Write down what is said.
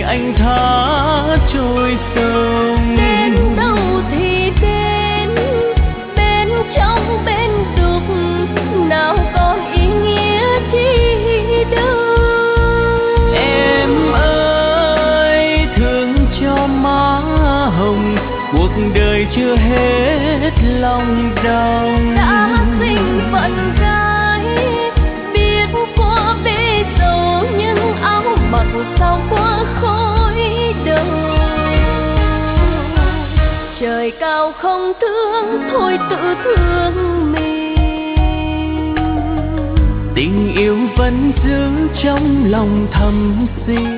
anh thả trôi sông. Đến đâu thì đến, bên trong bên đục, nào còn ý nghĩa chi đâu. Em ơi thương cho má hồng, cuộc đời chưa hết lòng đau. Đã sinh phận gái biết qua bể dầu, nhưng áo mặc sao qua khói đầu. Trời cao không thương, thôi tự thương mình. Tình yêu vẫn giữ trong lòng thầm xin.